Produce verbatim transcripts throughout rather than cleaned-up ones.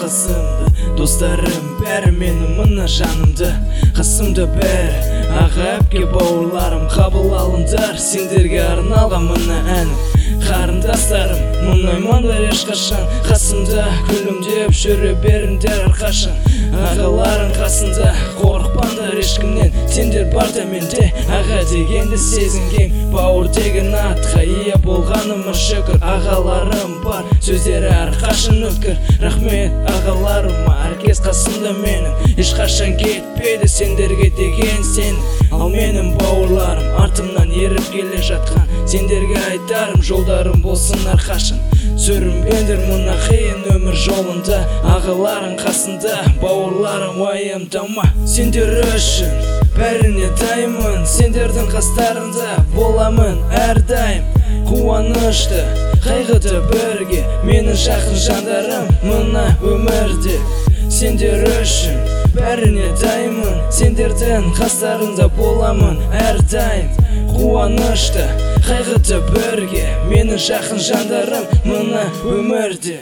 қасымда. Достарым бәрі менің мына жанымда, қасымда бәрі. Аға әпке бауырларым қабыл алыңдар, сендерге арналған мына әнім. Қарындастарым, мұңаймаңдар ешқашан, қасымда күлімдеп жүре беріңдер әрқашан. Ағаларың қасында, қорықпаңдар ешкімнен, сендер барда менде. Аға дегенді сезінген, бауыр деген атқа ие болғаныма шүкір. Ағаларым бар, сөздері әрқашан өткір. Рахмет ағаларыма, әркез қасымда менің, ешқашан кетпейді сендерге деген сен. Ал менің бауырларым артымнан еріп келе жатқан, сендерге айтарым жолдарым болсын әрқашан. Сүрінбеңдер мына қиын өмір жолында, ағаларың қасында, бауырларым уайымдама. Сендер үшін бәріне дайынмын, сендердің қастарында боламын әрдайым. Қуанышты, қайғыда бірге, менің жақын жандарым мына өмірде. Сендер үшін бәріне дайынмын, сендердің қастарында боламын әрдайым. Қуанышты, қайғыда бірге, менің жақын жандарым мына өмірде.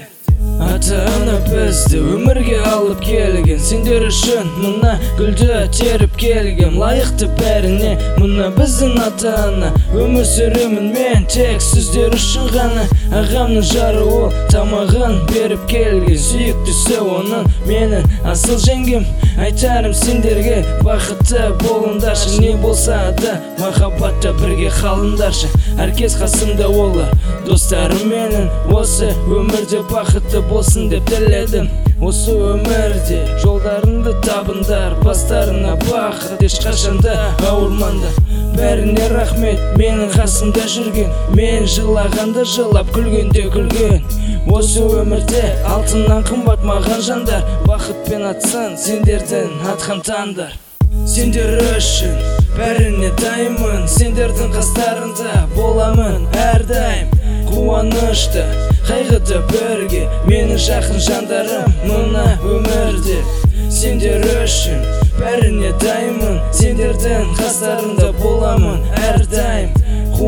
Ата-ана бізді өмірге алып келген, сендер үшін мына гүлді теріп келгем. Лайықты бәріне мына біздің ата-ана, өмір сүремін мен тек сіздер үшін ғана. Ағамның жары ол тамағын беріп келген, сүйіктісі оның менің асыл жеңгем. Айтарым сендерге бақытты болыңдаршы, не болса да махаббатта бірге қалыңдаршы. Әркез қасымда олар, достарым менің, осы өмірде бақытты болсын деп тіледім. Осы өмірде жолдарыңды табындар, бастарына бақыт ешқашанда ауырмаңдар. Бәріне рахмет менің қасымда жүрген, мен жылағанда жылап, күлгенде күлген. Осы өмірде алтыннан қымбат маған жандар, бақытпен атсын сендердің атқан таңдар. Сендер үшін бәріне дайынмын, сендердің қастарында боламын әрдайым. Қуанышты, қайғыда бірге, менің жақын жандарым мына өмірде. Сендер үшін бәріне дайынмын, сендердің қастарында боламын әрдайым.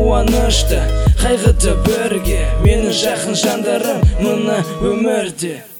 Қуанышты, қайғыда бірге, менің жақын жандарым мына өмірде.